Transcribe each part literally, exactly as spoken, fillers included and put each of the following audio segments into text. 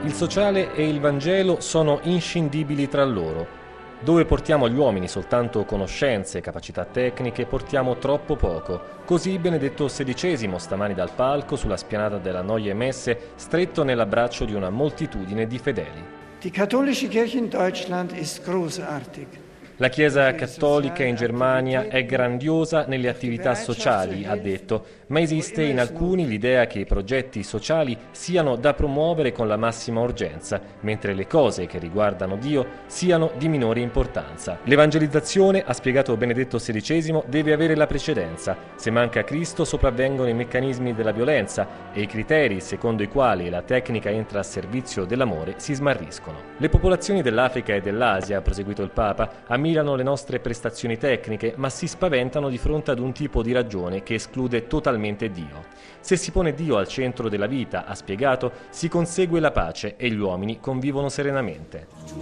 Il sociale e il Vangelo sono inscindibili tra loro. Dove portiamo agli uomini soltanto conoscenze e capacità tecniche, portiamo troppo poco. Così Benedetto sedicesimo stamani dal palco sulla spianata della Neue Messe, stretto nell'abbraccio di una moltitudine di fedeli. Die katholische Kirche in Deutschland ist großartig. La Chiesa cattolica in Germania è grandiosa nelle attività sociali, ha detto, ma esiste in alcuni l'idea che i progetti sociali siano da promuovere con la massima urgenza, mentre le cose che riguardano Dio siano di minore importanza. L'evangelizzazione, ha spiegato Benedetto sedicesimo, deve avere la precedenza. Se manca Cristo sopravvengono i meccanismi della violenza e i criteri secondo i quali la tecnica entra a servizio dell'amore si smarriscono. Le popolazioni dell'Africa e dell'Asia, ha proseguito il Papa, ammirano le nostre prestazioni tecniche, ma si spaventano di fronte ad un tipo di ragione che esclude totalmente Dio. Se si pone Dio al centro della vita, ha spiegato, si consegue la pace e gli uomini convivono serenamente.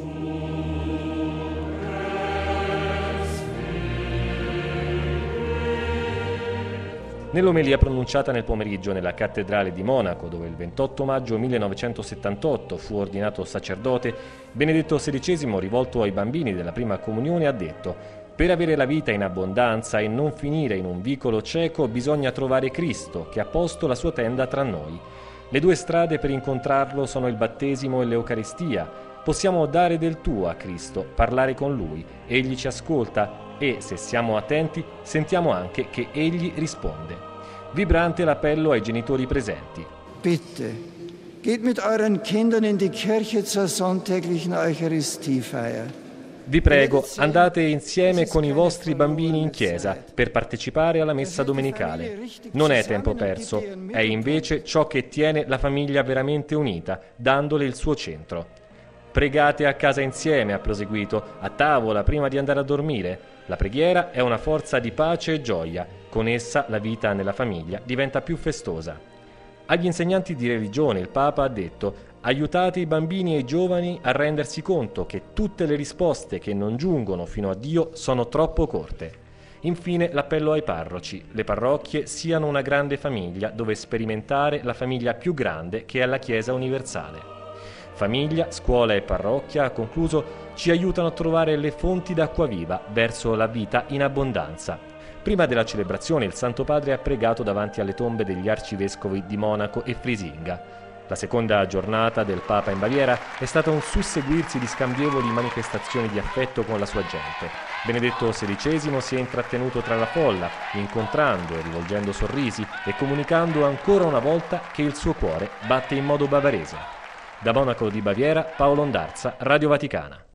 Nell'omelia pronunciata nel pomeriggio nella cattedrale di Monaco, dove il ventotto maggio millenovecentosettantotto fu ordinato sacerdote, Benedetto sedicesimo, rivolto ai bambini della prima comunione, ha detto: «Per avere la vita in abbondanza e non finire in un vicolo cieco bisogna trovare Cristo, che ha posto la sua tenda tra noi. Le due strade per incontrarlo sono il battesimo e l'Eucaristia. Possiamo dare del tuo a Cristo, parlare con Lui, Egli ci ascolta e, se siamo attenti, sentiamo anche che Egli risponde». Vibrante l'appello ai genitori presenti. Bitte, geht mit euren Kindern in die Kirche zur sonntäglichen Eucharistiefeier. Vi prego, andate insieme con i vostri bambini in chiesa per partecipare alla messa domenicale. Non è tempo perso, è invece ciò che tiene la famiglia veramente unita, dandole il suo centro. Pregate a casa insieme, ha proseguito, a tavola prima di andare a dormire. La preghiera è una forza di pace e gioia, con essa la vita nella famiglia diventa più festosa. Agli insegnanti di religione il Papa ha detto: aiutate i bambini e i giovani a rendersi conto che tutte le risposte che non giungono fino a Dio sono troppo corte. Infine l'appello ai parroci: le parrocchie siano una grande famiglia dove sperimentare la famiglia più grande che è la Chiesa universale. Famiglia, scuola e parrocchia, ha concluso, ci aiutano a trovare le fonti d'acqua viva verso la vita in abbondanza. Prima della celebrazione il Santo Padre ha pregato davanti alle tombe degli arcivescovi di Monaco e Frisinga. La seconda giornata del Papa in Baviera è stata un susseguirsi di scambievoli manifestazioni di affetto con la sua gente. Benedetto sedicesimo si è intrattenuto tra la folla, incontrando e rivolgendo sorrisi e comunicando ancora una volta che il suo cuore batte in modo bavarese. Da Monaco di Baviera, Paolo Ondarza, Radio Vaticana.